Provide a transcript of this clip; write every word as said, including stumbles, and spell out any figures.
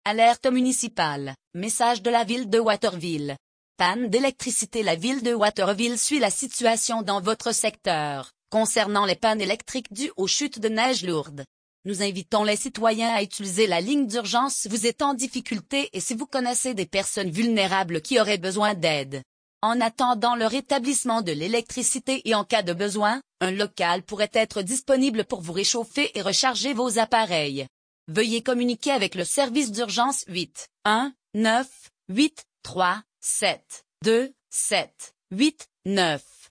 Alerte municipale. Message de la ville de Waterville. Panne d'électricité. La ville de Waterville suit la situation dans votre secteur, concernant les pannes électriques dues aux chutes de neige lourdes. Nous invitons les citoyens à utiliser la ligne d'urgence si vous êtes en difficulté et si vous connaissez des personnes vulnérables qui auraient besoin d'aide. En attendant le rétablissement de l'électricité et en cas de besoin, un local pourrait être disponible pour vous réchauffer et recharger vos appareils. Veuillez communiquer avec le service d'urgence huit un neuf huit trois sept deux sept huit neuf.